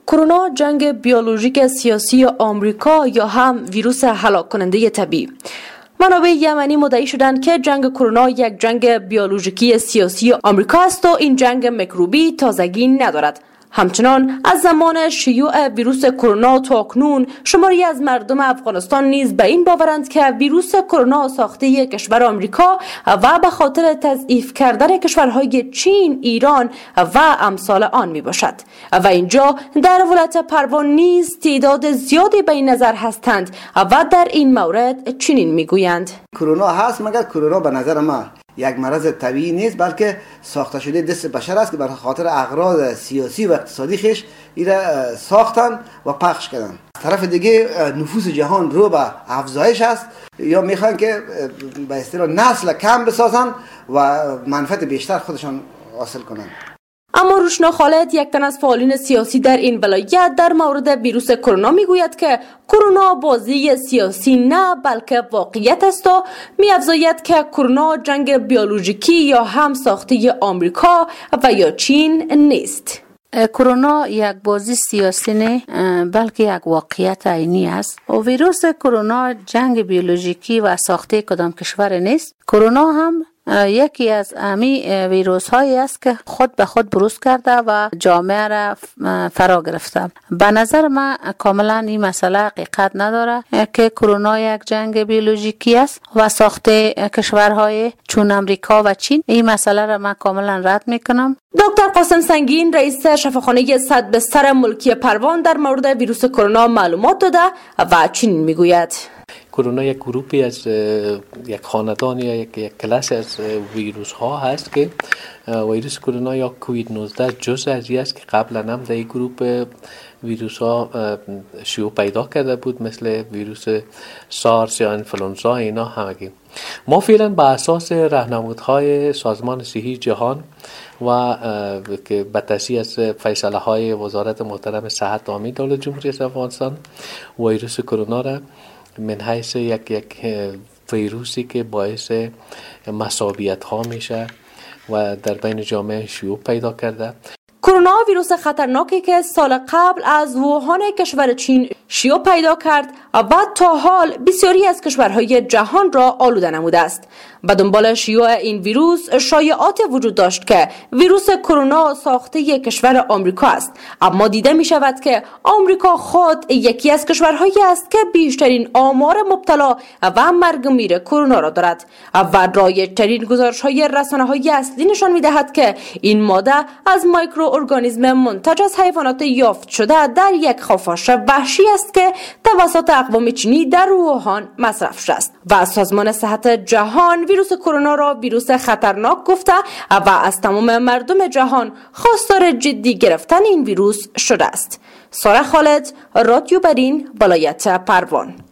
کرونا جنگ بیولوژیک سیاسی آمریکا یا هم ویروس هلاک کننده طبیعی. منابع یمنی مدعی شدند که جنگ کرونا یک جنگ بیولوژیکی سیاسی آمریکا است و این جنگ میکروبی تازگی ندارد. همچنان از زمان شیوع ویروس کرونا تا اکنون شماری از مردم افغانستان نیز به این باورند که ویروس کرونا ساخته کشور آمریکا و به خاطر تضعیف کردن کشورهای چین، ایران و امثال آن می باشد. و اینجا در ولایت پروان نیز تعداد زیادی به این نظر هستند و در این مورد چنین می گویند: کرونا هست، مگر کرونا به نظر ما یک مرض طبیعی نیست، بلکه ساخته شده دست بشر است که به خاطر اغراض سیاسی و اقتصادی خیش ایره ساختن و پخش کردن. از طرف دیگه نفوس جهان رو به افزایش است، یا میخوان که به اصطلاح نسل کم بسازن و منفعت بیشتر خودشان حاصل کنن. اما روشنا خالد، یک تن از فعالین سیاسی در این ولایت، در مورد ویروس کرونا میگوید که کرونا بازی سیاسی نه بلکه واقعیت است و می‌افزاید که کرونا جنگ بیولوژیکی یا هم ساخته آمریکا و یا چین نیست. کرونا یک بازی سیاسی نه بلکه یک واقعیت عینی است و ویروس کرونا جنگ بیولوژیکی و ساخته کدام کشور نیست. کرونا هم یکی از امی ویروس هایی است که خود به خود بروز کرده و جامعه را فرا گرفته. به نظر من کاملا این مسئله حقیقت نداره که کرونا یک جنگ بیولوژیکی است و ساخته کشورهای چون امریکا و چین. این مسئله را من کاملا رد میکنم. دکتر قاسم سنگین، رئیس شفاخانه صد بستر ملکی پروان، در مورد ویروس کرونا معلومات داده و چنین میگوید: کرونا یک گروپی از یک خاندان یا یک کلاس از ویروس ها هست که ویروس کرونا یا کووید 19 جزء از است که قبلا هم در این گروپ ویروس ها شیوع پیدا کرده بود، مثل ویروس سارس یا انفلونزا. اینا همگی ما فعلا با اساس راهنمودهای سازمان صحی جهان و که به تصحیح از فیصله های وزارت محترم صحت عامه دولت جمهوری افغانستان، ویروس کرونا را من حیث یک ویروسی که باعث مصابیت ها میشه و در بین جامعه شیوع پیدا کرده. کرونا ویروس خطرناکی که سال قبل از ووهان کشور چین شیوع پیدا کرد و بعد تا حال بسیاری از کشورهای جهان را آلوده نموده است. به دنبال شیوع این ویروس شایعات وجود داشت که ویروس کرونا ساخته کشور آمریکا است، اما دیده می شود که آمریکا خود یکی از کشورهایی است که بیشترین آمار مبتلا و مرگ میر کرونا را دارد و رایج‌ترین گزارش‌های رسانه‌های اصلی نشان می‌دهد که این ماده از میکروارگانیسم منتج از حیوانات یافت شده در یک خفاش وحشی است که توسط اقوام چینی در ووهان مصرف شده است و سازمان صحت جهان ویروس کرونا را ویروس خطرناک گفته و از تمام مردم جهان خواستار جدی گرفتن این ویروس شده است. سارا خالد، رادیو برین، ولایت پروان.